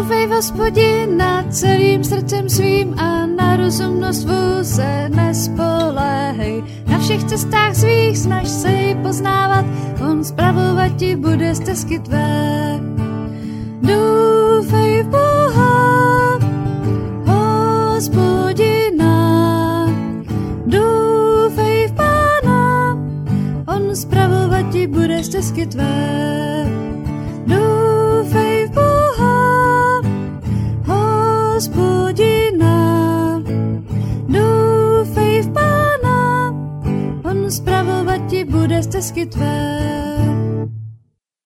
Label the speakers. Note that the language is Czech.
Speaker 1: Doufej v Hospodina celým srdcem svým a na rozumnost svou se nespoléhej. Na všech cestách svých snaž se jej poznávat, on spravovat ti bude stezky tvé. Doufej v Boha, Hospodina, doufej v Pána, on spravovat ti bude stezky tvé. Doufej v Boha, Hospodina, doufej v Pána, on spravovat ti bude stezky tvé.